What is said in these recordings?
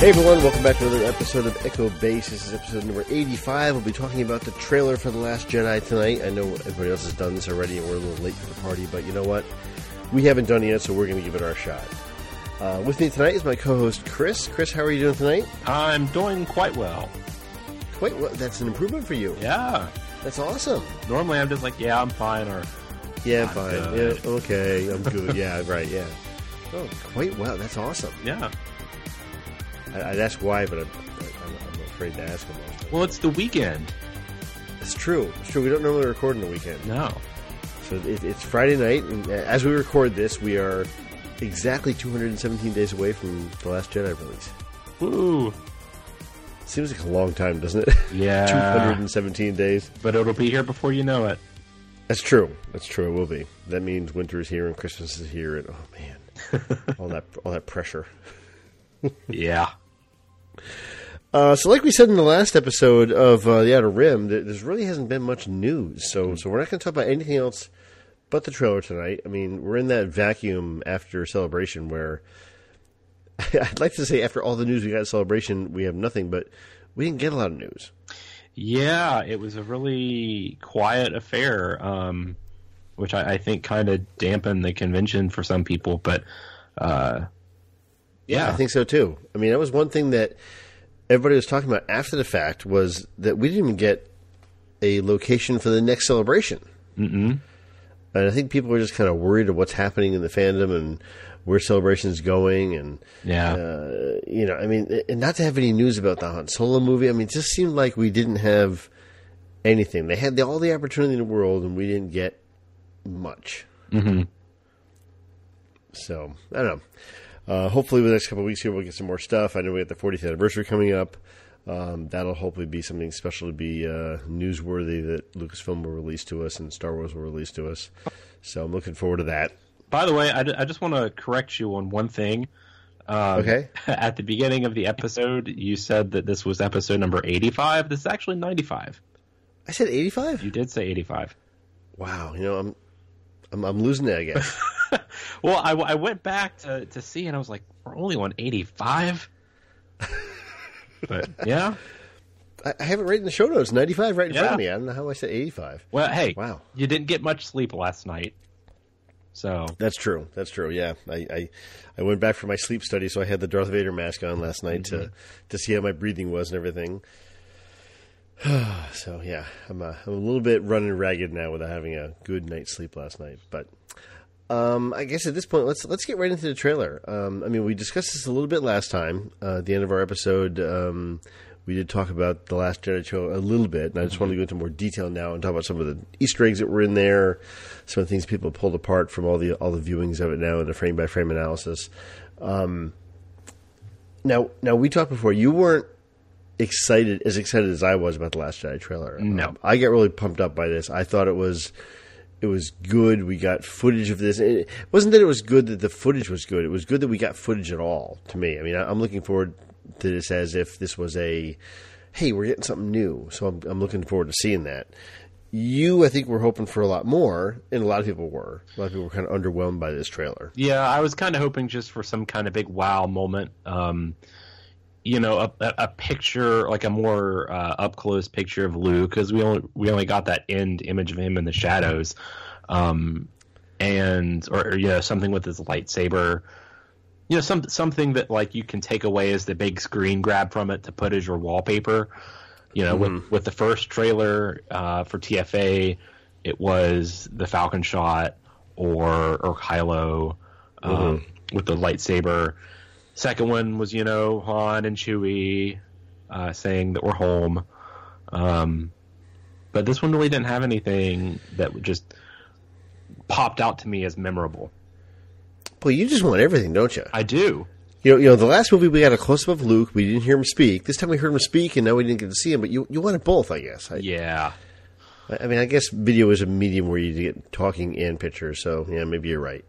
Hey everyone, welcome back to another episode of Echo Base. This is episode number 85. We'll be talking about the trailer for The Last Jedi tonight. I know everybody else has done this already and we're a little late for the party, but you know what? We haven't done it yet, so we're going to give it our shot. With me tonight is my co-host Chris. Chris, how are you doing tonight? I'm doing quite well. Quite well? That's an improvement for you. Yeah. That's awesome. Normally I'm just like, yeah, I'm fine, or... Yeah, I'm fine. Good. Yeah, okay, I'm good. Yeah, right, yeah. Oh, quite well. That's awesome. Yeah. I'd ask why, but I'm afraid to ask him. Well, it's the weekend. It's true. It's true. We don't normally record on the weekend. No. So it's Friday night, and as we record this, we are exactly 217 days away from The Last Jedi release. Woo. Seems like a long time, doesn't it? Yeah. 217 days. But it'll be here before you know it. That's true. That's true. It will be. That means winter is here and Christmas is here, and oh man, all that pressure. Yeah. So like we said in the last episode of The Outer Rim, there really hasn't been much news. So we're not going to talk about anything else but the trailer tonight. I mean, we're in that vacuum after Celebration where I'd like to say after all the news we got at Celebration, we have nothing, but we didn't get a lot of news. Yeah, it was a really quiet affair, which I think kind of dampened the convention for some people, but... Yeah, I think so too. I mean, that was one thing that everybody was talking about after the fact was that we didn't even get a location for the next Celebration. Mm-mm. And I think people were just kind of worried of what's happening in the fandom and where Celebration's going. And, I mean, and not to have any news about the Han Solo movie. I mean, it just seemed like we didn't have anything. They had all the opportunity in the world and we didn't get much. Mm-hmm. So, I don't know. Hopefully, with the next couple of weeks here, we'll get some more stuff. I know we have the 40th anniversary coming up. That'll hopefully be something special to be newsworthy that Lucasfilm will release to us and Star Wars will release to us. So I'm looking forward to that. By the way, I just want to correct you on one thing. Okay. At the beginning of the episode, you said that this was episode number 85. This is actually 95. I said 85? You did say 85. Wow. You know, I'm losing it, I guess. Well, I went back to see, and I was like, we're only on 85? But, yeah. I have it right in the show notes, 95 right in front of me. I don't know how I said 85. Well, hey, wow. You didn't get much sleep last night. So That's true, yeah. I went back for my sleep study, so I had the Darth Vader mask on last night to see how my breathing was and everything. So, yeah, I'm a little bit running ragged now without having a good night's sleep last night, but... I guess at this point, let's get right into the trailer. I mean, we discussed this a little bit last time. At the end of our episode, we did talk about The Last Jedi trailer a little bit, and I just want to go into more detail now and talk about some of the Easter eggs that were in there, some of the things people pulled apart from all the viewings of it now, and the frame by frame analysis. Now we talked before. You weren't as excited as I was about The Last Jedi trailer. No, I get really pumped up by this. I thought it was good. We got footage of this. It wasn't that it was good that the footage was good. It was good that we got footage at all, to me. I mean, I'm looking forward to this as if this was hey, we're getting something new. So I'm looking forward to seeing that. I think, were hoping for a lot more, and a lot of people were. A lot of people were kind of underwhelmed by this trailer. Yeah, I was kind of hoping just for some kind of big wow moment. A picture, like a more up-close picture of Luke, because we only got that end image of him in the shadows, or something with his lightsaber, something that like you can take away as the big screen grab from it to put as your wallpaper. With the first trailer for TFA, it was the Falcon shot or Kylo with the lightsaber. Second one was, Han and Chewie saying that we're home. But this one really didn't have anything that just popped out to me as memorable. Well, you just want everything, don't you? I do. The last movie we got a close-up of Luke. We didn't hear him speak. This time we heard him speak, and now we didn't get to see him. But you wanted both, I guess. Yeah. I mean, I guess video is a medium where you get talking and pictures. So, yeah, maybe you're right.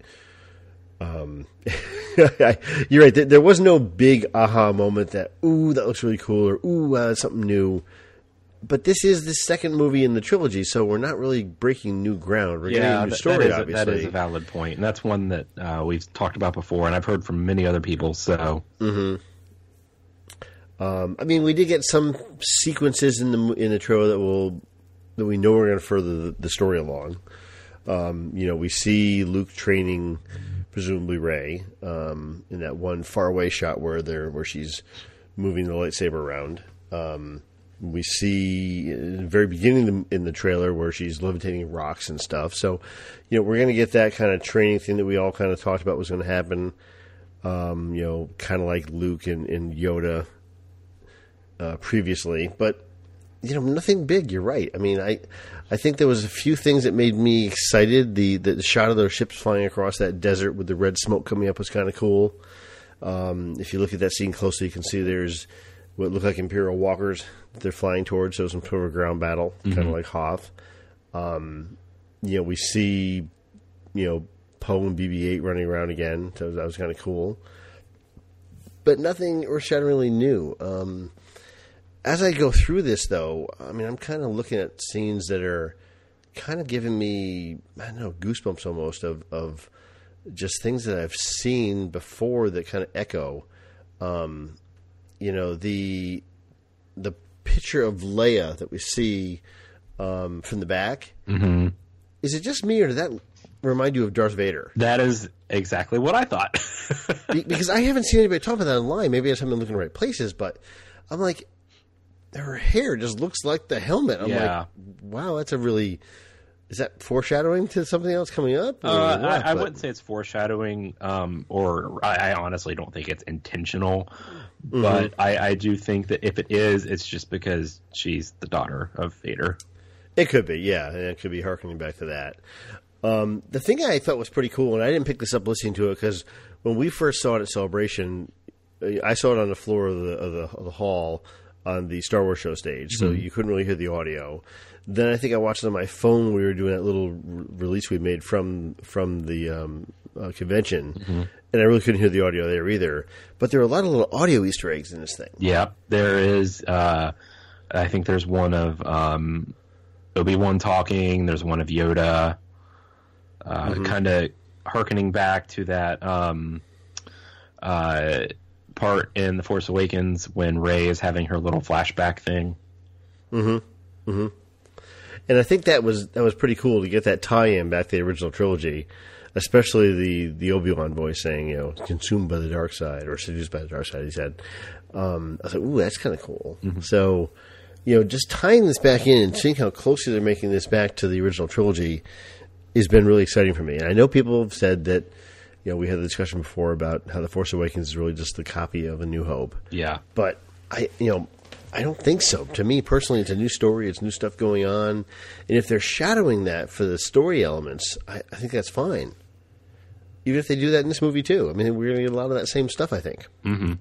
You're right. There was no big aha moment that, ooh, that looks really cool, or ooh, something new. But this is the second movie in the trilogy, so we're not really breaking new ground. We're getting a new story, obviously. That is a valid point, and that's one that we've talked about before, and I've heard from many other people. So, I mean, we did get some sequences in the trailer that we know are going to further the story along. We see Luke training, presumably Rey, in that one faraway shot where she's moving the lightsaber around. We see in the very beginning in the trailer where she's levitating rocks and stuff. So, we're going to get that kind of training thing that we all kind of talked about was going to happen. Kind of like Luke and Yoda previously, but nothing big. You're right. I mean, I think there was a few things that made me excited. The shot of those ships flying across that desert with the red smoke coming up was kind of cool. If you look at that scene closely, you can see there's what look like Imperial walkers that they're flying towards. So some sort of ground battle, kind of like Hoth. We see, Poe and BB-8 running around again. So that was kind of cool. But nothing earth-shatteringly new. As I go through this, though, I mean, I'm kind of looking at scenes that are kind of giving me, I don't know, goosebumps almost of just things that I've seen before that kind of echo. The picture of Leia that we see from the back. Mm-hmm. Is it just me, or did that remind you of Darth Vader? That is exactly what I thought. Because I haven't seen anybody talk about that online. Maybe I haven't been looking in the right places, but I'm like, her hair just looks like the helmet. I'm like, wow, that's is that foreshadowing to something else coming up? I wouldn't say it's foreshadowing, or I honestly don't think it's intentional. Mm-hmm. But I do think that if it is, it's just because she's the daughter of Vader. It could be, yeah. And it could be harkening back to that. The thing I thought was pretty cool, and I didn't pick this up listening to it, because when we first saw it at Celebration, I saw it on the floor of the hall on the Star Wars show stage, so you couldn't really hear the audio. Then I think I watched it on my phone when we were doing that little release we made from the convention, and I really couldn't hear the audio there either. But there are a lot of little audio Easter eggs in this thing. Yeah, there is. I think there's one of Obi-Wan talking. There's one of Yoda, kind of hearkening back to that part in The Force Awakens when Rey is having her little flashback thing. And I think that was pretty cool to get that tie-in back to the original trilogy, especially the Obi-Wan voice saying, consumed by the dark side, or seduced by the dark side, he said. I was like, ooh, that's kind of cool. Mm-hmm. So, just tying this back in and seeing how closely they're making this back to the original trilogy has been really exciting for me. And I know people have said that, we had the discussion before about how The Force Awakens is really just the copy of A New Hope. Yeah. But I don't think so. To me, personally, it's a new story. It's new stuff going on. And if they're shadowing that for the story elements, I think that's fine. Even if they do that in this movie, too. I mean, we're going to get a lot of that same stuff, I think. Mm-hmm.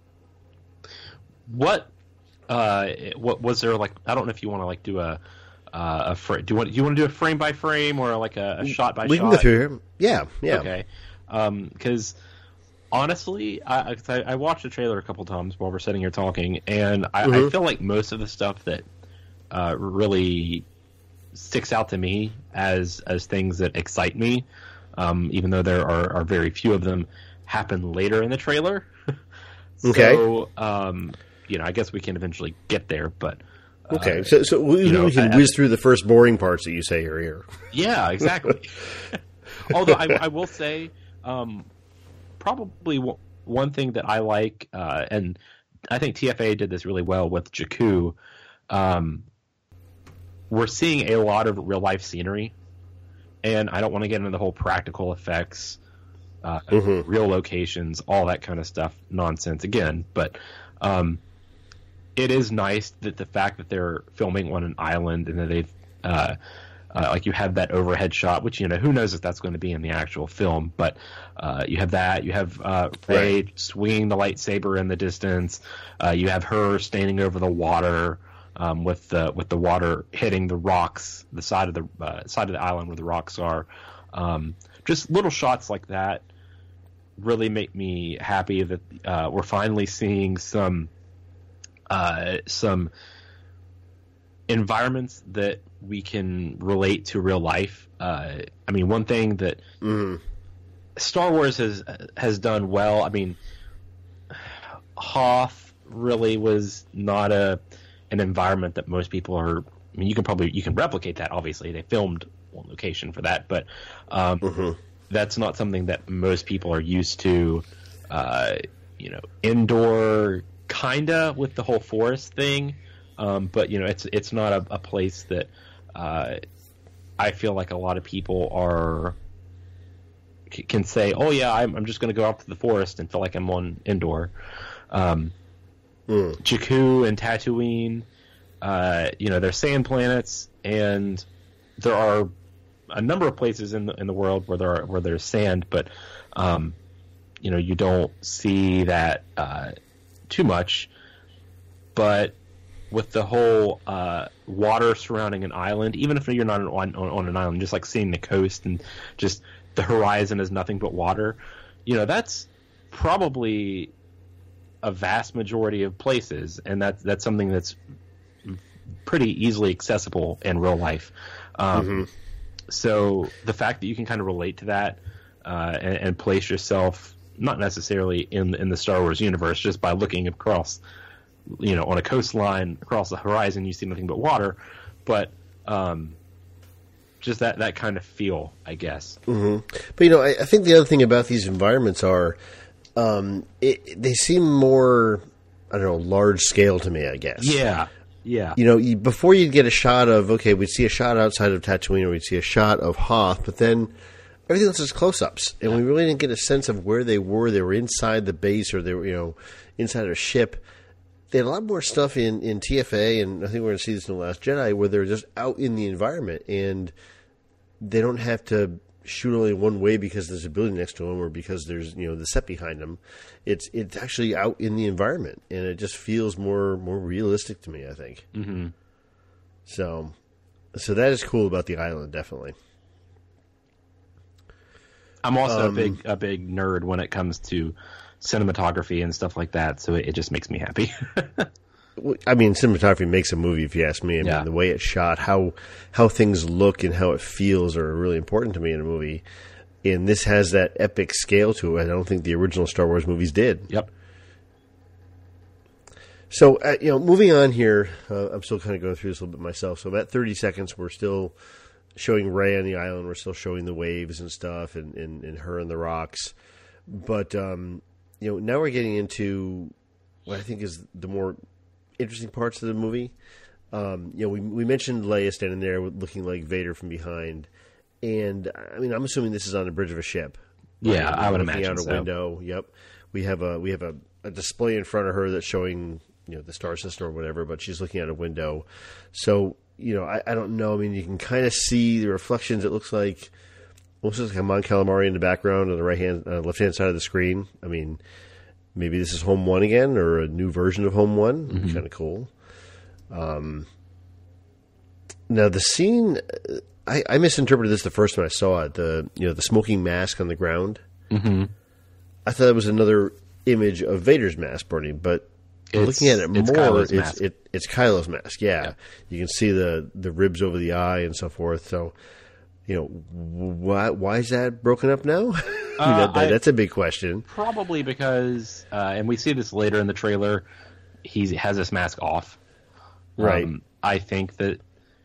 What was there, like, I don't know if you want to, like, do do you want to do a frame by frame or like a shot by shot? We can go through here. Yeah. Okay. Because honestly, I watched the trailer a couple times while we're sitting here talking, and I feel like most of the stuff that really sticks out to me as things that excite me, even though there are very few of them, happen later in the trailer. Okay. So, I guess we can eventually get there, but... Okay, so we can whiz through the first boring parts that you say are here. Yeah, exactly. Although I will say, probably one thing that I like, and I think TFA did this really well with Jakku, we're seeing a lot of real-life scenery, and I don't want to get into the whole practical effects, real locations, all that kind of stuff, nonsense again, but... it is nice that the fact that they're filming on an island and that they've, like you have that overhead shot, which, who knows if that's going to be in the actual film, but you have that. You have Rey swinging the lightsaber in the distance. You have her standing over the water with the water hitting the rocks, the side of the island where the rocks are. Just little shots like that really make me happy that we're finally seeing some environments that we can relate to real life. I mean, one thing that Star Wars has done well, I mean, Hoth, really was not an environment that most people are. I mean, you can replicate that. Obviously, they filmed one location for that, but that's not something that most people are used to. Indoor kinda with the whole forest thing, but it's not a place that I feel like a lot of people can say, oh yeah, I'm just going to go out to the forest and feel like I'm on indoor. Jakku and Tatooine, they're sand planets, and there are a number of places in the world where there's sand, but you don't see that too much. But with the whole water surrounding an island, even if you're not on an island, just like seeing the coast and just the horizon is nothing but water, that's probably a vast majority of places, and that's something that's pretty easily accessible in real life. So the fact that you can kind of relate to that and place yourself not necessarily in the Star Wars universe just by looking across, on a coastline across the horizon, you see nothing but water, but just that kind of feel, I guess. But I think the other thing about these environments are they seem more, I don't know, large scale to me, I guess. Yeah. Before you'd get a shot of, we'd see a shot outside of Tatooine, or we'd see a shot of Hoth, but then everything else is close-ups, and we really didn't get a sense of where they were. They were inside the base, or they were, inside a ship. They had a lot more stuff in TFA, and I think we're going to see this in The Last Jedi, where they're just out in the environment, and they don't have to shoot only one way because there's a building next to them, or because there's the set behind them. It's actually out in the environment, and it just feels more realistic to me, I think. So that is cool about the island, definitely. I'm also a big nerd when it comes to cinematography and stuff like that, so it just makes me happy. I mean, cinematography makes a movie, if you ask me. I mean, the way it's shot, how things look, and how it feels are really important to me in a movie. And this has that epic scale to it. I don't think the original Star Wars movies did. Yep. So, moving on here, I'm still kind of going through this a little bit myself. So, about 30 seconds, we're still showing Rey on the island. We're still showing the waves and stuff, and her and the rocks. But, now we're getting into what I think is the more interesting parts of the movie. We mentioned Leia standing there looking like Vader from behind. And, I mean, I'm assuming this is on the bridge of a ship. Yeah, I would imagine out a window. Yep. We have a display in front of her that's showing, the star system or whatever, but she's looking out a window. So, I don't know. I mean, you can kind of see the reflections. It looks like almost like a Mon Calamari in the background on the left-hand side of the screen. I mean, maybe this is Home 1 again, or a new version of Home 1. Kind of cool. Now, the scene, I misinterpreted this the first time I saw it. The smoking mask on the ground. I thought it was another image of Vader's mask burning, but looking at it more, it's Kylo's mask. Yeah. You can see the ribs over the eye and so forth. So, why is that broken up now? That's a big question. Probably because, and we see this later in the trailer, he has his mask off. Right. I think that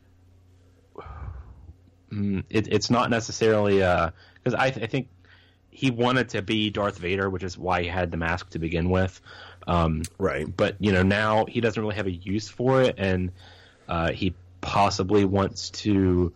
it's not necessarily because I think he wanted to be Darth Vader, which is why he had the mask to begin with. Right. But now he doesn't really have a use for it, and he possibly wants to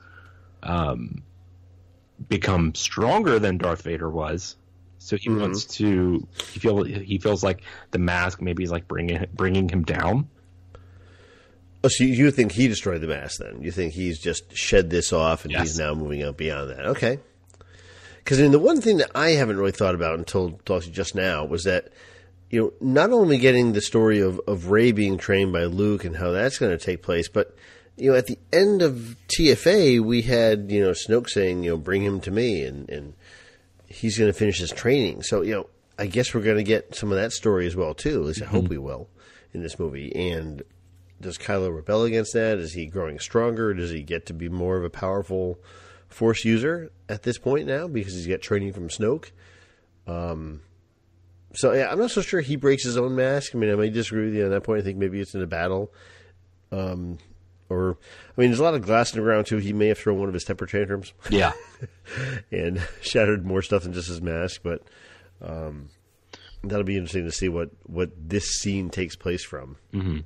become stronger than Darth Vader was. So he wants to. He feels like the mask maybe is like bringing him down. Oh, so you think he destroyed the mask then? You think he's just shed this off and he's now moving up beyond that? Okay. Because the one thing that I haven't really thought about until just now was that, not only getting the story of Rey being trained by Luke and how that's going to take place, but, at the end of TFA, we had, Snoke saying, bring him to me, and he's going to finish his training. So, I guess we're going to get some of that story as well, too. At least I hope we will in this movie. And does Kylo rebel against that? Is he growing stronger? Does he get to be more of a powerful Force user at this point now because he's got training from Snoke? So yeah, I'm not so sure he breaks his own mask. I mean, I might disagree with you on that point. I think maybe it's in a battle. Or, I mean, there's a lot of glass in the ground, too. He may have thrown one of his temper tantrums. Yeah. And shattered more stuff than just his mask. But that'll be interesting to see what this scene takes place from. Mm-hmm.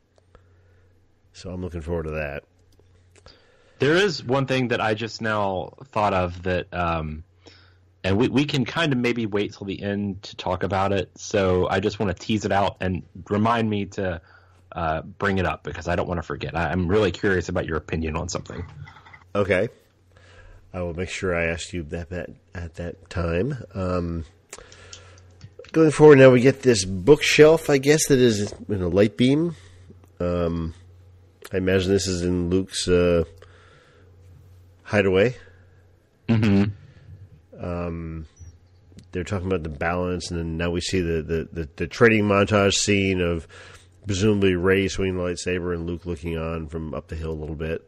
So I'm looking forward to that. There is one thing that I just now thought of that, and we can kind of maybe wait till the end to talk about it. So I just want to tease it out and remind me to bring it up because I don't want to forget. I'm really curious about your opinion on something. Okay. I will make sure I ask you that at that time. Going forward now, we get this bookshelf, I guess, that is in a light beam. I imagine this is in Luke's hideaway. Mm-hmm. They're talking about the balance, and then now we see the training montage scene of presumably Rey swinging the lightsaber and Luke looking on from up the hill a little bit.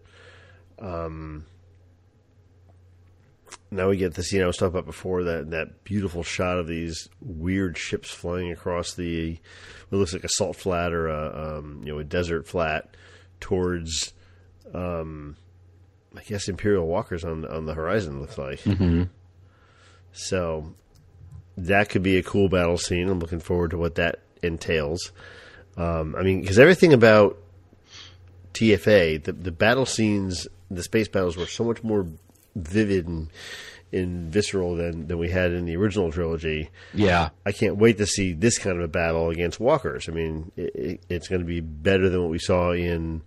Now we get the scene I was talking about before, that beautiful shot of these weird ships flying across what looks like a salt flat or a desert flat towards, I guess, Imperial walkers on the horizon, looks like. Mm-hmm. So that could be a cool battle scene. I'm looking forward to what that entails. I mean, because everything about TFA, the battle scenes, the space battles were so much more vivid and visceral than we had in the original trilogy. Yeah. I can't wait to see this kind of a battle against walkers. I mean, it's going to be better than what we saw in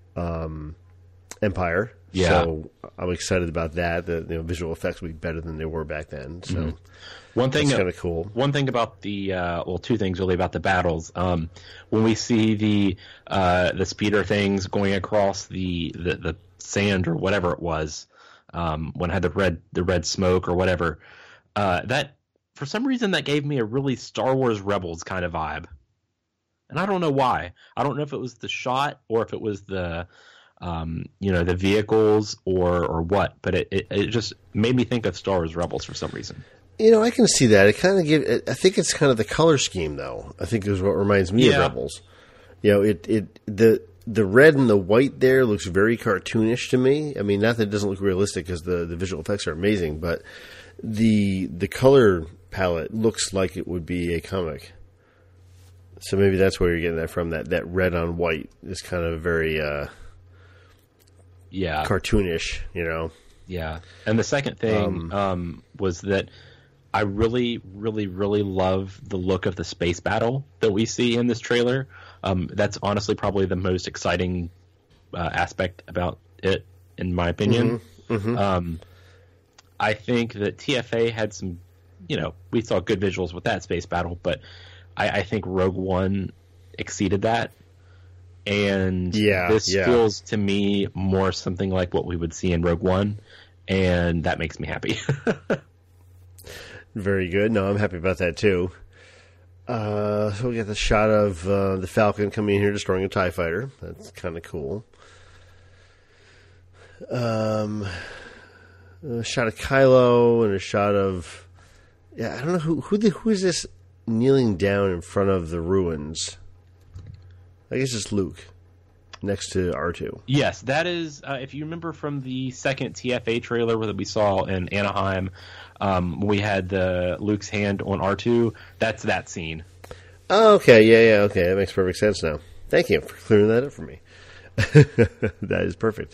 Empire. Yeah. So I'm excited about that. The visual effects will be better than they were back then. So mm-hmm. One thing that's kind of cool. One thing about the two things really about the battles. When we see the speeder things going across the sand or whatever it was, when it had the red smoke or whatever, that for some reason that gave me a really Star Wars Rebels kind of vibe, and I don't know why. I don't know if it was the shot or if it was the the vehicles or what, but it just made me think of Star Wars Rebels for some reason. I can see that. It kind of I think it's kind of the color scheme, though. I think is what reminds me of Rebels. The red and the white there looks very cartoonish to me. I mean, not that it doesn't look realistic because the visual effects are amazing, but the color palette looks like it would be a comic. So maybe that's where you're getting that from. That red on white is kind of very cartoonish, Yeah. And the second thing was that I really, really, really love the look of the space battle that we see in this trailer. That's honestly probably the most exciting aspect about it, in my opinion. Mm-hmm. Mm-hmm. I think that TFA had some, we saw good visuals with that space battle, but I think Rogue One exceeded that. And this feels to me more something like what we would see in Rogue One, and that makes me happy. Very good. No, I'm happy about that too. So we got the shot of the Falcon coming in here destroying a TIE fighter. That's kind of cool. A shot of Kylo and a shot of I don't know who is this kneeling down in front of the ruins. I guess it's Luke next to R2. Yes, that is. If you remember from the second TFA trailer that we saw in Anaheim, we had Luke's hand on R2. That's that scene. Oh, okay. Yeah. Okay, that makes perfect sense now. Thank you for clearing that up for me. That is perfect.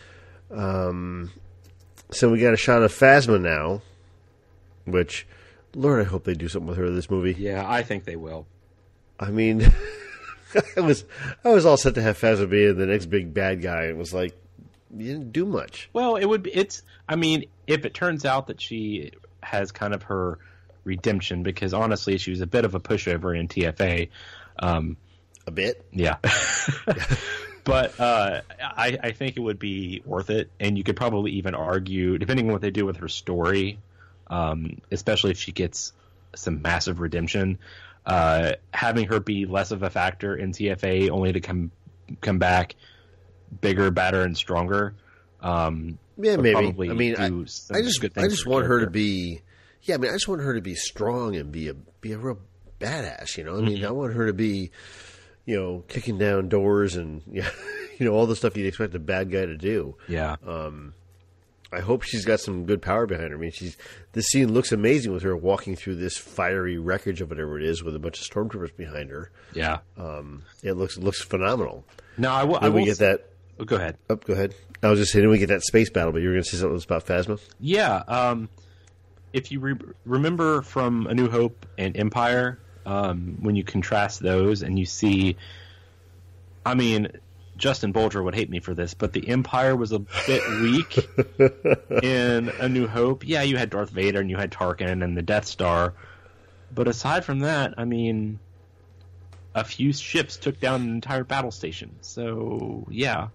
So we got a shot of Phasma now, which, Lord, I hope they do something with her in this movie. Yeah, I think they will. I mean, I was all set to have Phasma be the next big bad guy. It was like, you didn't do much. Well, I mean, if it turns out that she has kind of her redemption, because honestly, she was a bit of a pushover in TFA. A bit? Yeah. But I think it would be worth it, and you could probably even argue, depending on what they do with her story, especially if she gets some massive redemption, having her be less of a factor in TFA, only to come back bigger, better, and stronger. Yeah, maybe. I mean, I just want her to be. Yeah, I mean, I just want her to be strong and be a real badass. I mean, I want her to be, kicking down doors and all the stuff you'd expect a bad guy to do. Yeah. I hope she's got some good power behind her. I mean, this scene looks amazing with her walking through this fiery wreckage of whatever it is with a bunch of stormtroopers behind her. Yeah. It looks phenomenal. Now I will get that. Oh, go ahead. Oh, go ahead. I was just saying, we get that space battle, but you were going to say something about Phasma? Yeah. If you remember from A New Hope and Empire, when you contrast those and you see, I mean, Justin Bolger would hate me for this, but the Empire was a bit weak in A New Hope. Yeah, you had Darth Vader and you had Tarkin and the Death Star, but aside from that, I mean, a few ships took down an entire battle station. So yeah,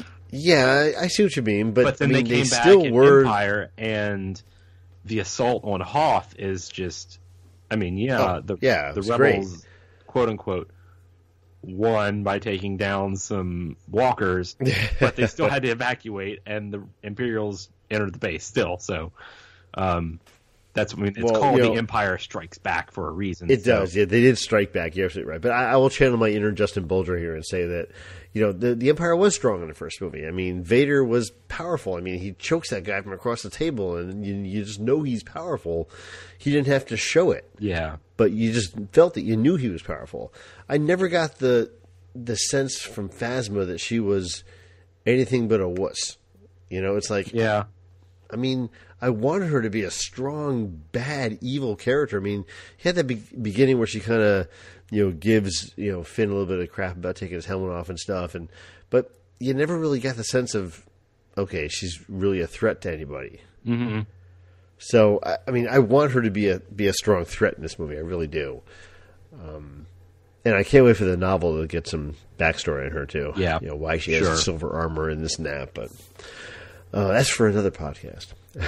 I see what you mean, but then they came back still in were Empire, and the assault on Hoth is just, I mean, the Rebels, great. quote unquote, won by taking down some walkers, but they still had to evacuate, and the Imperials entered the base still. So that's what I mean. It's called the Empire Strikes Back for a reason. It does. Yeah, they did strike back. You're absolutely right. But I will channel my inner Justin Bolger here and say that the Empire was strong in the first movie. I mean, Vader was powerful. I mean, he chokes that guy from across the table, and you just know he's powerful. He didn't have to show it. Yeah. But you just felt it. You knew he was powerful. I never got the sense from Phasma that she was anything but a wuss. It's like, yeah. I mean, I wanted her to be a strong, bad, evil character. I mean, he had that beginning where she kind of, gives Finn a little bit of crap about taking his helmet off and stuff, but you never really got the sense of, okay, she's really a threat to anybody. Mm-hmm. So, I mean, I want her to be a strong threat in this movie. I really do. And I can't wait for the novel to get some backstory on her too. Yeah, why she has silver armor and this and that. But that's for another podcast.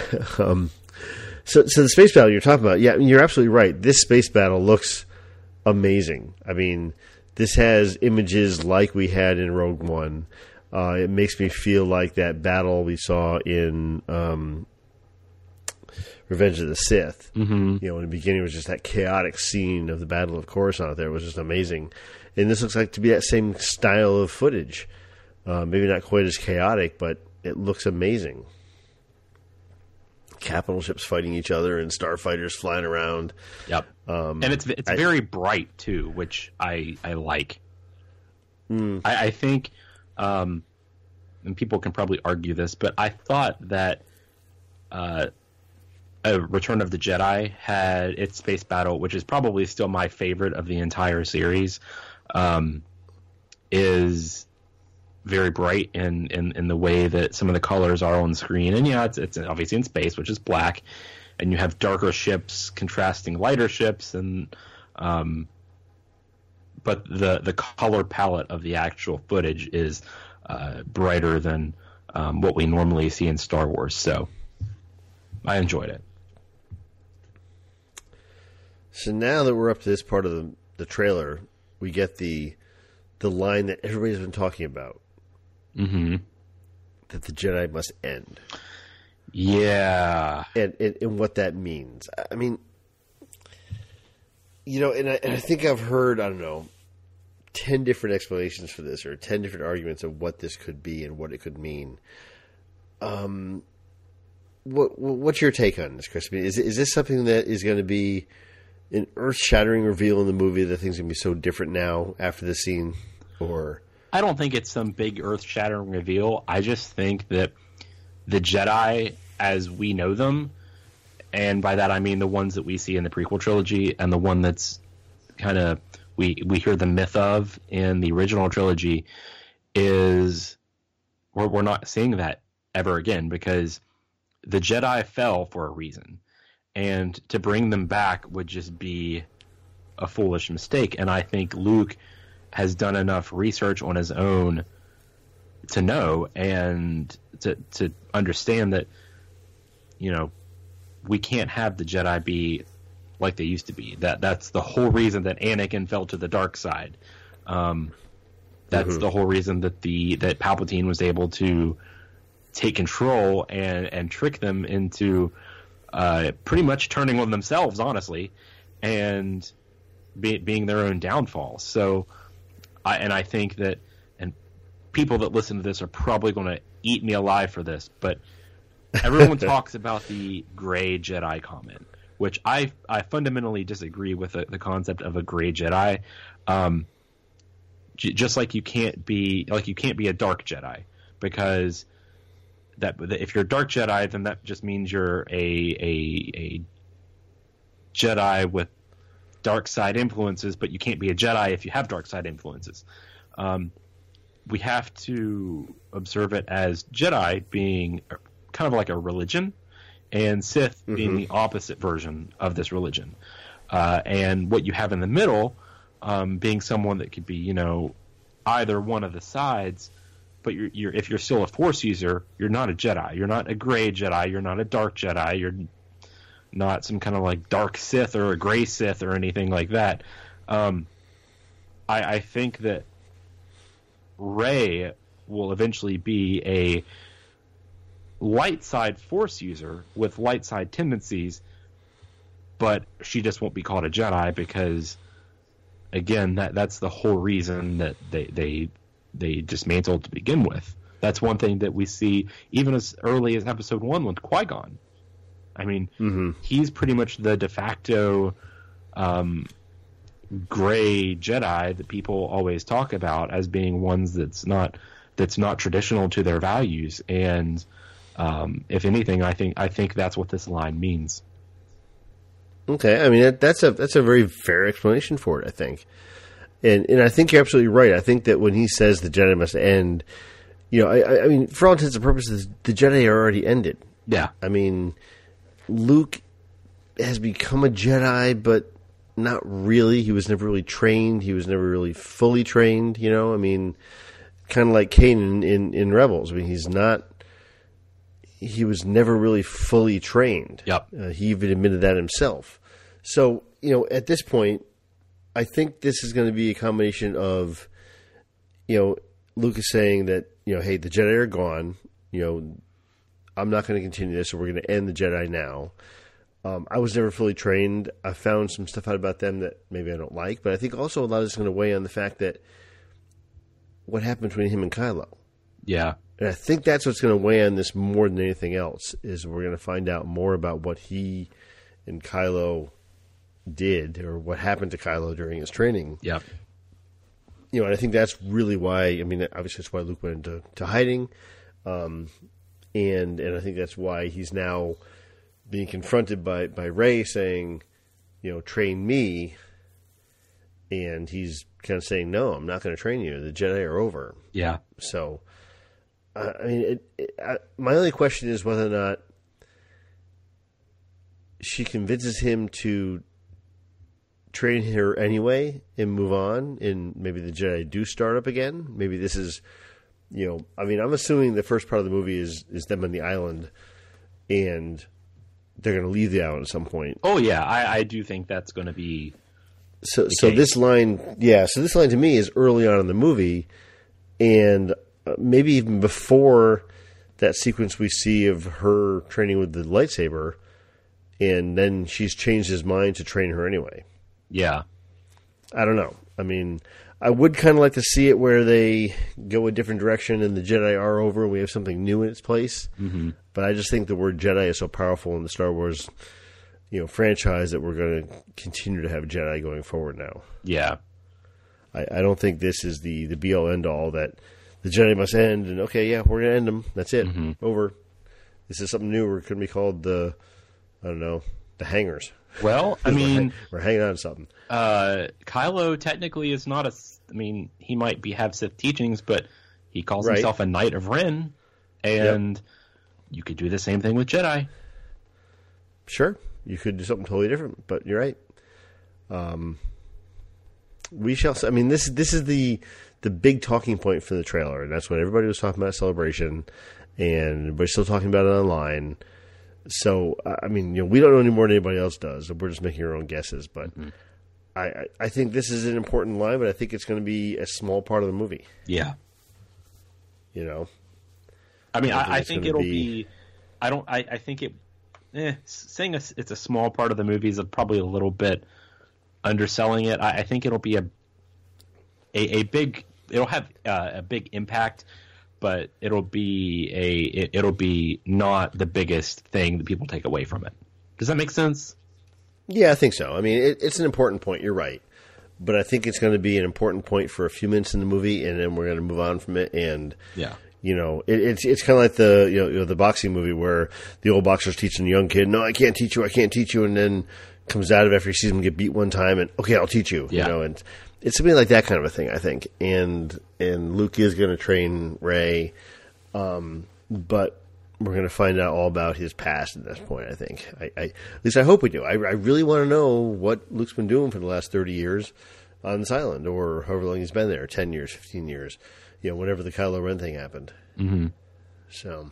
So the space battle you're talking about, yeah, you're absolutely right. This space battle looks amazing. I mean, this has images like we had in Rogue One. It makes me feel like that battle we saw in Revenge of the Sith. Mm-hmm. In the beginning, it was just that chaotic scene of the Battle of Coruscant out there. It was just amazing. And this looks like to be that same style of footage. Maybe not quite as chaotic, but it looks amazing. Capital ships fighting each other and starfighters flying around. Yep. And it's very bright too, which I like. I think, and people can probably argue this, but I thought that Return of the Jedi had its space battle, which is probably still my favorite of the entire series, is very bright in the way that some of the colors are on screen. And yeah, it's obviously in space, which is black, and you have darker ships contrasting lighter ships, and but the color palette of the actual footage is brighter than what we normally see in Star Wars. So I enjoyed it. So now that we're up to this part of the trailer, we get the line that everybody's been talking about. Mm-hmm. That the Jedi must end. Yeah. And what that means. I mean, and I think I've heard, I don't know, 10 different explanations for this, or 10 different arguments of what this could be and what it could mean. What's your take on this, Chris? I mean, is this something that is going to be an earth-shattering reveal in the movie that things are going to be so different now after this scene? Or I don't think it's some big earth-shattering reveal. I just think that the Jedi, as we know them, and by that I mean the ones that we see in the prequel trilogy and the one that's kind of we hear the myth of in the original trilogy, is we're not seeing that ever again, because the Jedi fell for a reason, and to bring them back would just be a foolish mistake. And I think Luke has done enough research on his own to know and to understand that, we can't have the Jedi be like they used to be. That's the whole reason that Anakin fell to the dark side. That's the whole reason that that Palpatine was able to take control and trick them into pretty much turning on themselves, honestly. And being their own downfall. So, I think that, and people that listen to this are probably going to eat me alive for this, but everyone talks about the gray Jedi comment, which I fundamentally disagree with the concept of a gray Jedi. Just like you can't be a dark Jedi, because that if you're a dark Jedi, then that just means you're a Jedi with dark side influences, but you can't be a Jedi if you have dark side influences. We have to observe it as Jedi being kind of like a religion, and Sith being the opposite version of this religion. And what you have in the middle, being someone that could be, either one of the sides, but if you're still a Force user, you're not a Jedi. You're not a gray Jedi. You're not a dark Jedi. You're not some kind of like dark Sith or a gray Sith or anything like that. I think that Rey will eventually be a light side Force user with light side tendencies, but she just won't be called a Jedi because, again, that's the whole reason that they dismantled to begin with. That's one thing that we see even as early as Episode 1 with Qui-Gon. I mean, he's pretty much the de facto gray Jedi that people always talk about as being ones that's not traditional to their values. And if anything, I think that's what this line means. Okay, I mean that's a very fair explanation for it, I think, and I think you're absolutely right. I think that when he says the Jedi must end, I mean, for all intents and purposes, the Jedi are already ended. Yeah, I mean, Luke has become a Jedi, but not really. He was never really trained. He was never really fully trained. I mean, kind of like Kanan in Rebels. I mean, he was never really fully trained. Yep. He even admitted that himself. So, at this point, I think this is going to be a combination of, Luke is saying that, hey, the Jedi are gone. I'm not going to continue this, so we're going to end the Jedi now. I was never fully trained. I found some stuff out about them that maybe I don't like, but I think also a lot of this is going to weigh on the fact that what happened between him and Kylo. Yeah. And I think that's what's going to weigh on this more than anything else, is we're going to find out more about what he and Kylo did, or what happened to Kylo during his training. Yeah. And I think that's really why, I mean, obviously that's why Luke went into hiding. And I think that's why he's now being confronted by Rey saying, train me. And he's kind of saying, no, I'm not going to train you. The Jedi are over. Yeah. So, I mean, my only question is whether or not she convinces him to train her anyway and move on, and maybe the Jedi do start up again. Maybe this is, I mean, I'm assuming the first part of the movie is them on the island, and they're going to leave the island at some point. Oh, yeah, I do think that's going to be so this line, so this line to me is early on in the movie, and maybe even before that sequence we see of her training with the lightsaber, and then she's changed his mind to train her anyway. Yeah. I don't know. I mean, I would kind of like to see it where they go a different direction and the Jedi are over and we have something new in its place. Mm-hmm. But I just think the word Jedi is so powerful in the Star Wars franchise that we're going to continue to have Jedi going forward now. Yeah. I don't think this is the be-all, end-all that the Jedi must end, and okay, yeah, we're going to end them. That's it. Mm-hmm. Over. This is something new. We're going to be called the hangers. Well, I mean... we're hanging on to something. Kylo technically is not he might have Sith teachings, but he calls himself a Knight of Ren, and you could do the same thing with Jedi. Sure. You could do something totally different, but you're right. We shall. I mean, this is the big talking point for the trailer, and that's what everybody was talking about at Celebration, and everybody's still talking about it online. So, I mean, we don't know any more than anybody else does. So we're just making our own guesses. But I think this is an important line, but I think it's going to be a small part of the movie. Yeah. I mean, I think it'll be. I think it. Saying it's a small part of the movie is probably a little bit underselling it. I think it'll be a big. It'll have a big impact, but it'll be not the biggest thing that people take away from it. Does that make sense? Yeah, I think so. I mean, it's an important point. You're right. But I think it's going to be an important point for a few minutes in the movie, and then we're going to move on from it. And, it's kind of like the boxing movie where the old boxer's teaching the young kid, no, I can't teach you. And then comes out of it after he sees him get beat one time and, okay, I'll teach you. Yeah. And it's something like that kind of a thing, I think. And Luke is going to train Rey, but we're going to find out all about his past at this point, I think. At least I hope we do. I really want to know what Luke's been doing for the last 30 years on this island, or however long he's been there, 10 years, 15 years, whenever the Kylo Ren thing happened. Mm-hmm. So,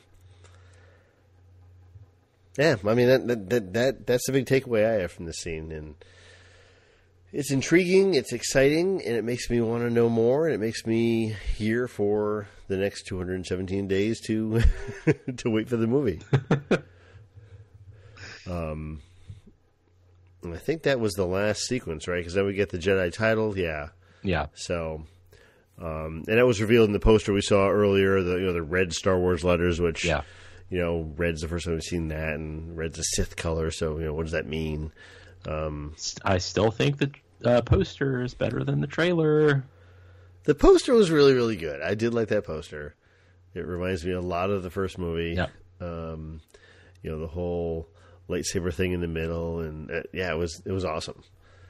yeah, I mean, that's the big takeaway I have from this scene. And it's intriguing, it's exciting, and it makes me want to know more, and it makes me here for the next 217 days to to wait for the movie. I think that was the last sequence, right? Because then we get the Jedi title, yeah. So, and that was revealed in the poster we saw earlier, the red Star Wars letters, which, red's the first time we've seen that, and red's a Sith color, so, what does that mean? I still think the poster is better than the trailer. The poster was really, really good. I did like that poster. It reminds me a lot of the first movie. Yep. The whole lightsaber thing in the middle, and it was awesome.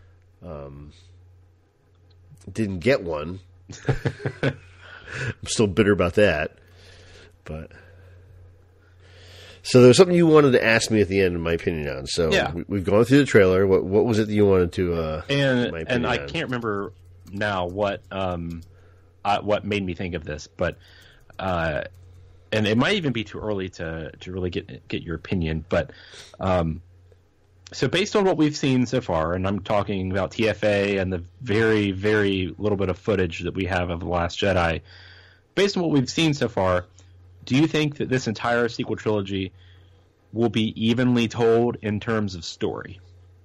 Didn't get one. I'm still bitter about that. But so there was something you wanted to ask me at the end, in my opinion, on. So we've gone through the trailer. What was it that you wanted to? And I can't remember now what made me think of this, but and it might even be too early to really get your opinion. But so based on what we've seen so far, and I'm talking about TFA and the very, very little bit of footage that we have of The Last Jedi, based on what we've seen so far, do you think that this entire sequel trilogy will be evenly told in terms of story?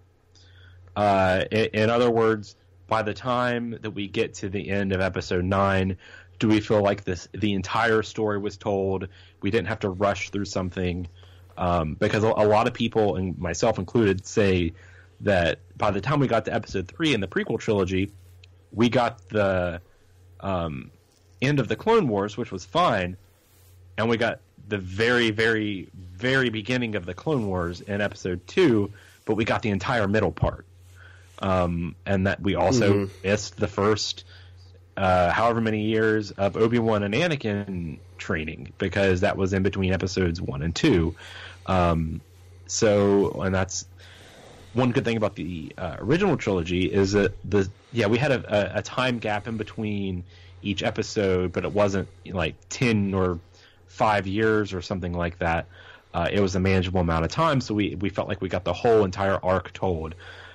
In other words, by the time that we get to the end of Episode 9, do we feel like the entire story was told? We didn't have to rush through something? Because a lot of people, and myself included, say that by the time we got to Episode 3 in the prequel trilogy, we got the end of the Clone Wars, which was fine, and we got the very, very, very beginning of the Clone Wars in Episode 2, but we got the entire middle part. And that we also missed the first however many years of Obi-Wan and Anakin training, because that was in between Episodes 1 and 2. And that's one good thing about the original trilogy, is that we had a time gap in between each episode, but it wasn't like 10 or 5 years or something like that. It was a manageable amount of time, so we felt like we got the whole entire arc told.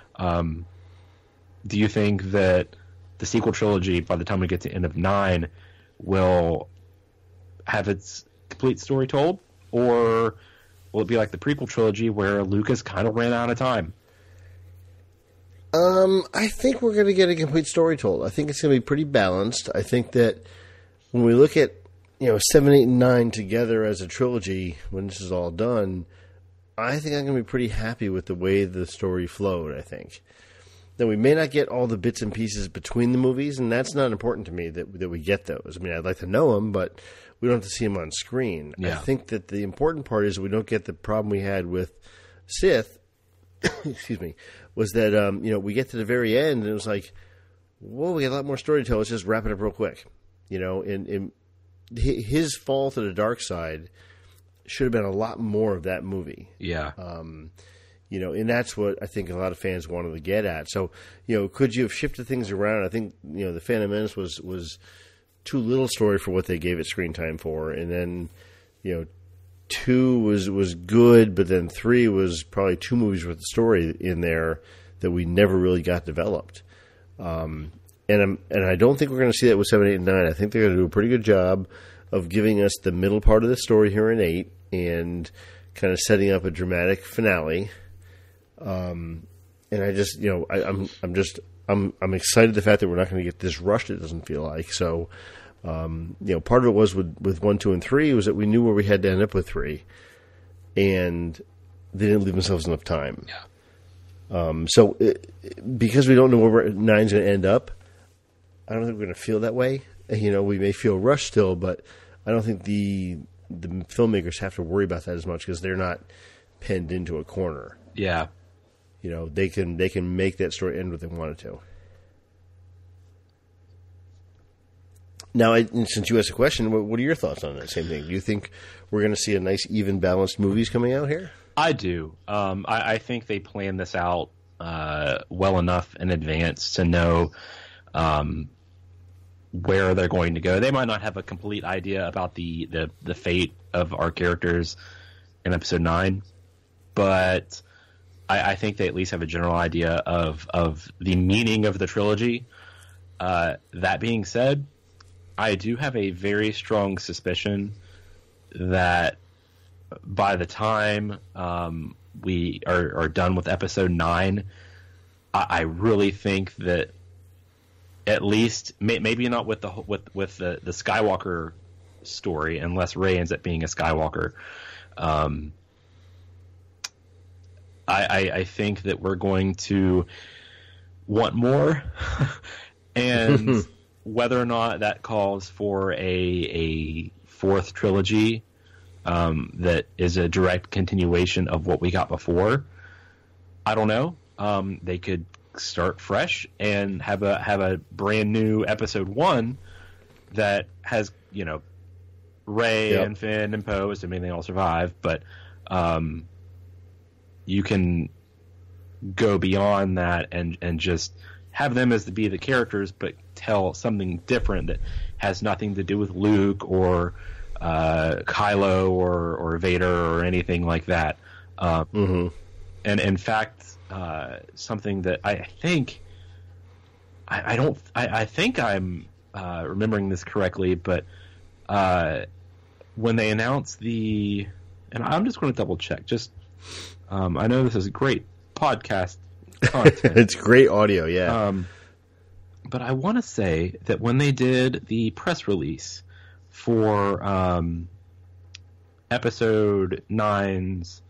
Do you think that the sequel trilogy, by the time we get to end of 9, will have its complete story told? Or will it be like the prequel trilogy where Lucas kind of ran out of time? I think we're going to get a complete story told. I think it's going to be pretty balanced. I think that when we look at 7, 8, and 9 together as a trilogy, when this is all done, I think I'm going to be pretty happy with the way the story flowed, I think. Now, we may not get all the bits and pieces between the movies, and that's not important to me that we get those. I mean, I'd like to know them, but we don't have to see them on screen. Yeah. I think that the important part is we don't get the problem we had with Sith, excuse me, was that, we get to the very end, and it was like, whoa, we got a lot more story to tell. Let's just wrap it up real quick. And his fall to the dark side should have been a lot more of that movie. Yeah. And that's what I think a lot of fans wanted to get at. So, could you have shifted things around? I think, The Phantom Menace was too little story for what they gave it screen time for. And then, 2 was good, but then 3 was probably 2 movies worth of story in there that we never really got developed. And I don't think we're going to see that with 7, 8, and 9. I think they're going to do a pretty good job of giving us the middle part of the story here in 8 and kind of setting up a dramatic finale. and I just, I'm excited the fact that we're not going to get this rushed. It doesn't feel like so. Part of it was with 1, 2, and 3 was that we knew where we had to end up with 3, and they didn't leave themselves enough time. Yeah. Because we don't know where 9's going to end up, I don't think we're going to feel that way. We may feel rushed still, but I don't think the filmmakers have to worry about that as much because they're not penned into a corner. Yeah. They can make that story end what they wanted to. Now, since you asked a question, what are your thoughts on that same thing? Do you think we're going to see a nice, even, balanced movies coming out here? I do. I think they planned this out well enough in advance to know where they're going to go. They might not have a complete idea about the fate of our characters in episode 9, but I think they at least have a general idea of the meaning of the trilogy. That being said, I do have a very strong suspicion that by the time we are done with episode 9, I really think that at least maybe not with the Skywalker story, unless Rey ends up being a Skywalker. I think that we're going to want more, and whether or not that calls for a fourth trilogy that is a direct continuation of what we got before, I don't know. They could start fresh and have a brand new episode 1 that has, Rey and Finn and Poe, assuming they all survive, but you can go beyond that and just have them as be the characters, but tell something different that has nothing to do with Luke or Kylo or Vader or anything like that. And in fact, something that I think I'm remembering this correctly, but when they announced and I'm just going to double check. I know this is great podcast content. It's great audio, yeah. But I want to say that when they did the press release for episode 9's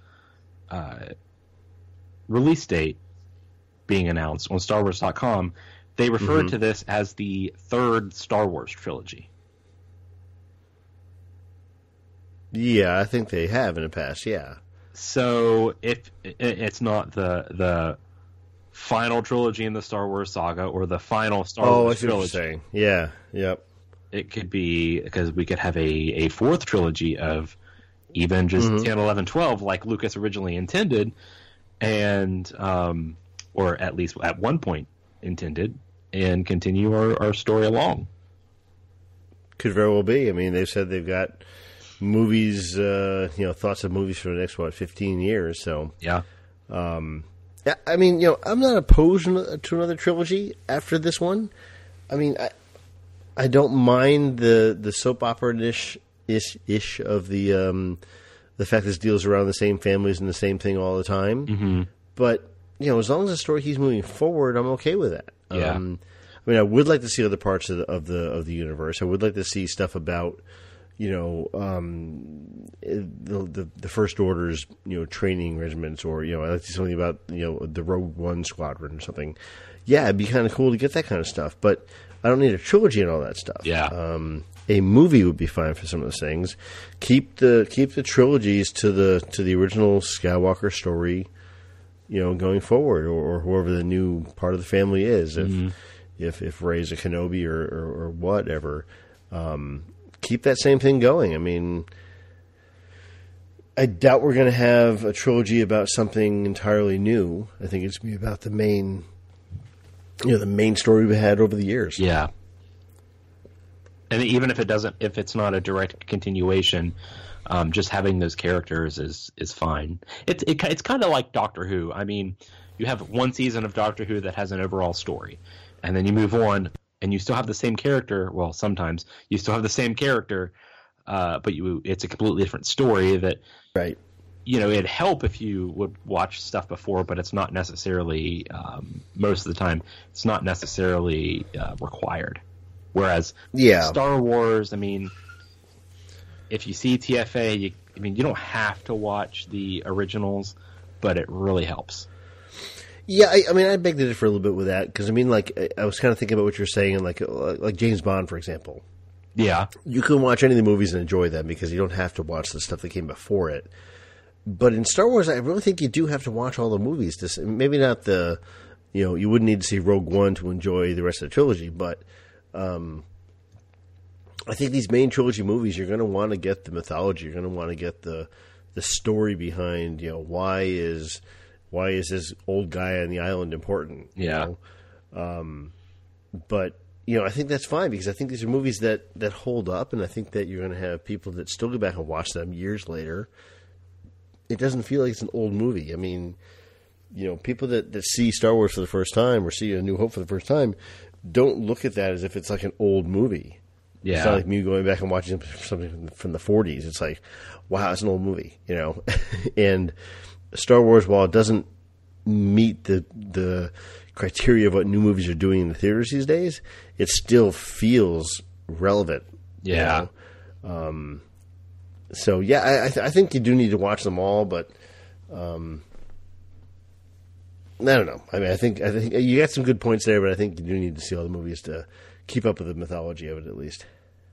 release date being announced on StarWars.com, they referred to this as the third Star Wars trilogy. Yeah, I think they have in the past, yeah. So if it's not the final trilogy in the Star Wars saga or the final Star Wars trilogy. What you're saying. Yeah, yep. It could be because we could have a fourth trilogy of even just 10, 11, 12 like Lucas originally intended, and or at least at one point intended, and continue our story along. Could very well be. I mean, they've said they've got movies, thoughts of movies for the next 15 years. So yeah. Yeah, I mean, I'm not opposed to another trilogy after this one. I mean, I don't mind the soap opera-ish of the fact this deals around the same families and the same thing all the time. Mm-hmm. But as long as the story keeps moving forward, I'm okay with that. Yeah. I mean, I would like to see other parts of the universe. I would like to see stuff about the First Order's training regiments, or I'd like to see something about the Rogue One squadron or something. Yeah, it'd be kind of cool to get that kind of stuff, but I don't need a trilogy and all that stuff. Yeah. A movie would be fine for some of those things. Keep the trilogies to the original Skywalker story, going forward, or whoever the new part of the family is. If Rey's a Kenobi or whatever. Keep that same thing going. I mean, I doubt we're going to have a trilogy about something entirely new. I think it's going to be about the main story we had over the years. Yeah. And even if it's not a direct continuation, just having those characters is fine. It's kind of like Doctor Who. I mean, you have one season of Doctor Who that has an overall story, and then you move on, and you still have the same character. Well, sometimes you still have the same character, but it's a completely different story that right. it'd help if you would watch stuff before, but it's not necessarily, most of the time, it's not necessarily required. Whereas Star Wars, I mean, if you see TFA, you don't have to watch the originals, but it really helps. Yeah, I beg to differ a little bit with that, because, I was kind of thinking about what you're saying, like James Bond, for example. Yeah. You can watch any of the movies and enjoy them, because you don't have to watch the stuff that came before it. But in Star Wars, I really think you do have to watch all the movies. Maybe not you wouldn't need to see Rogue One to enjoy the rest of the trilogy, but I think these main trilogy movies, you're going to want to get the mythology. You're going to want to get the story behind, why is this old guy on the island important? Yeah. But I think that's fine, because I think these are movies that hold up, and I think that you're going to have people that still go back and watch them years later. It doesn't feel like it's an old movie. I mean, people that see Star Wars for the first time or see A New Hope for the first time don't look at that as if it's like an old movie. Yeah. It's not like me going back and watching something from the 40s. It's like, wow, it's an old movie, And Star Wars, while it doesn't meet the criteria of what new movies are doing in the theaters these days, it still feels relevant. Yeah. So yeah, I think you do need to watch them all, but I don't know. I think you got some good points there, but I think you do need to see all the movies to keep up with the mythology of it, at least.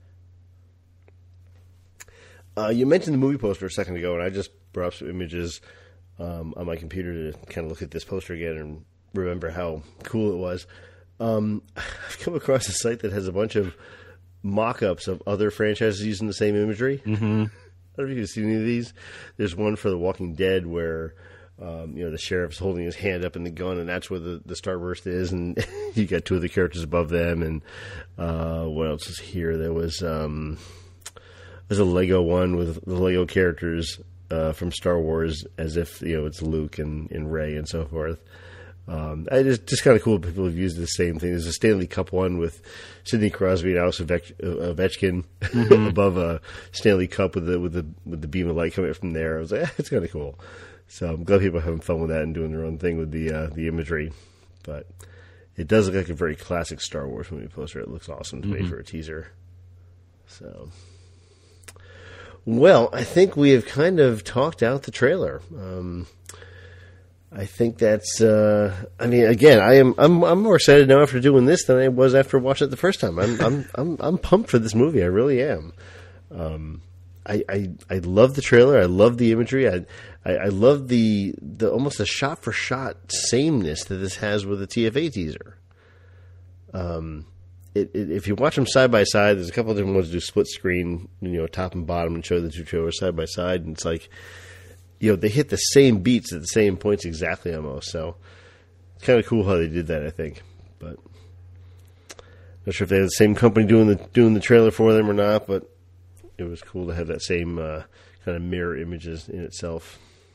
You mentioned the movie poster a second ago, and I just brought up some images on my computer to kind of look at this poster again and remember how cool it was. I've come across a site that has a bunch of mock-ups of other franchises using the same imagery. Mm-hmm. I don't know if you've seen any of these. There's one for The Walking Dead where the sheriff's holding his hand up in the gun, and that's where the starburst is, and you got two of the characters above them. And what else is here? There's a Lego one with the Lego characters from Star Wars, as if it's Luke and Rey and so forth. Just kind of cool. People have used the same thing. There's a Stanley Cup one with Sidney Crosby and Alex Ovechkin mm-hmm. above a Stanley Cup with the beam of light coming from there. I was like, it's kind of cool. So I'm glad people are having fun with that and doing their own thing with the imagery. But it does look like a very classic Star Wars movie poster. It looks awesome to me for a teaser. So, well, I think we have kind of talked out the trailer. I think that's. Again, I'm more excited now after doing this than I was after watching it the first time. I'm pumped for this movie. I really am. I love the trailer. I love the imagery. I love the almost a shot for shot sameness that this has with the TFA teaser. If you watch them side by side, there's a couple of different ones that do split screen, top and bottom, and show the two trailers side by side, and it's like. They hit the same beats at the same points exactly almost. So it's kind of cool how they did that, I think. But not sure if they had the same company doing the trailer for them or not. But it was cool to have that same kind of mirror images in itself.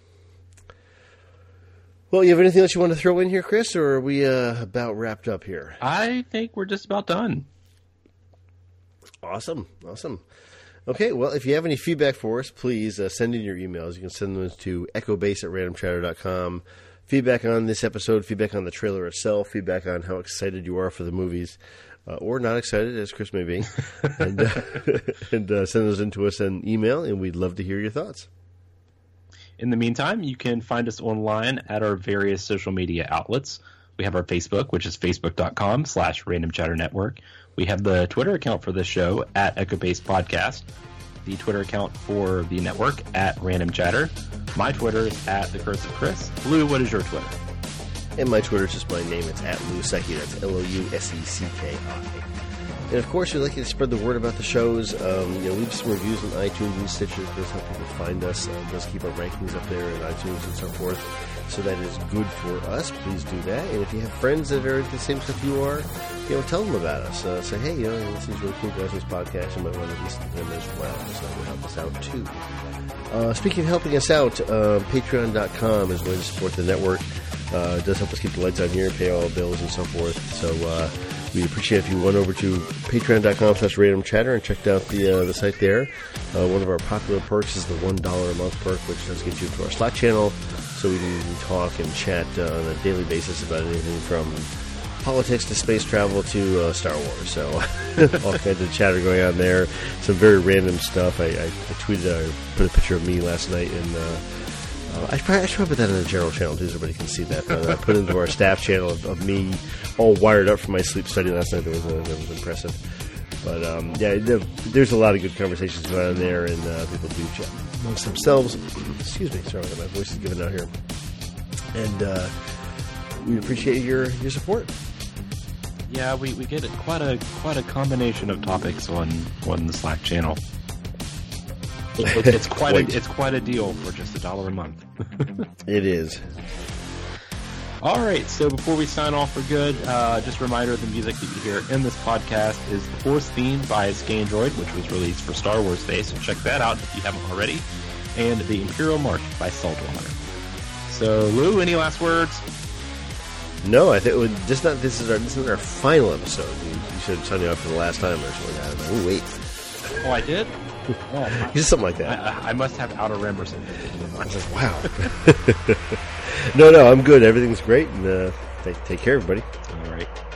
Well, you have anything else you want to throw in here, Chris, or are we about wrapped up here? I think we're just about done. Awesome. Okay, well, if you have any feedback for us, please send in your emails. You can send them to echobase@randomchatter.com. Feedback on this episode, feedback on the trailer itself, feedback on how excited you are for the movies, or not excited, as Chris may be. and send those in to us in email, and we'd love to hear your thoughts. In the meantime, you can find us online at our various social media outlets. We have our Facebook, which is facebook.com/randomchatternetwork. We have the Twitter account for this show at Echobase Podcast. The Twitter account for the network at Random Chatter. My Twitter is at The Curse of Chris. Lou, what is your Twitter? And my Twitter is just my name. It's at Lousecki. That's Lousecki. And of course, we'd like you to spread the word about the shows. Leave some reviews on iTunes and Stitcher. It does help people find us. It does keep our rankings up there in iTunes and so forth. So that is good for us. Please do that. And if you have friends that are the same stuff you are, tell them about us. Say, hey, this is really cool guys, this podcast. You might want to listen to them as well. So that will help us out too. Speaking of helping us out, Patreon.com is a way to support the network. It does help us keep the lights on here, pay all the bills and so forth. So We'd appreciate if you went over to patreon.com/randomchatter and checked out the site there. One of our popular perks is the $1 a month perk, which does get you to our Slack channel, so we can talk and chat on a daily basis about anything from politics to space travel to Star Wars. So all kinds of chatter going on there. Some very random stuff. I tweeted, I put a picture of me last night, and I should put that in the general channel too, so everybody can see that. But I put it into our staff channel of me all wired up for my sleep study last night. That was impressive. But there's a lot of good conversations going on there, and people do chat amongst themselves. Excuse me, sorry, my voice is giving out here. And we appreciate your support. Yeah, we get quite a combination of topics on the Slack channel. It's quite a deal for just $1 a month. It is. All right, so before we sign off for good, just a reminder: the music that you hear in this podcast is the Force theme by Scandroid, which was released for Star Wars Day, so check that out if you haven't already, and the Imperial March by Saltwater. So, Lou, any last words? No, I think this is our final episode. You should have signed me up for the last time or something like that. Oh, wait. Oh, I did? Oh, just something like that. I must have Outer Rim or something. I was like, wow. No, I'm good. Everything's great. And take care, everybody. All right.